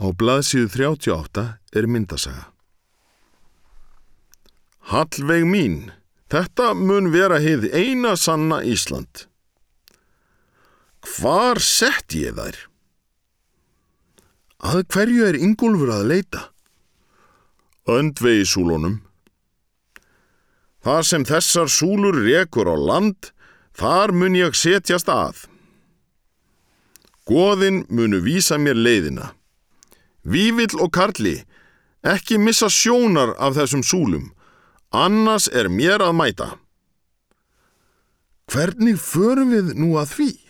Á blaðsíðu 38 er myndasaga. Hallveig mín, þetta mun vera hið eina sanna Ísland. Hvar sett ég þær? Að hverju er Ingólfur að leita? Öndvegissúlunum. Þar sem þessar súlur rekur á land, þar mun ég setjast að. Goðin munu vísa mér leiðina. Vífill og Karli, ekki missa sjónar af þessum súlum, annars er mér að mæta. Hvernig förum við nú að því?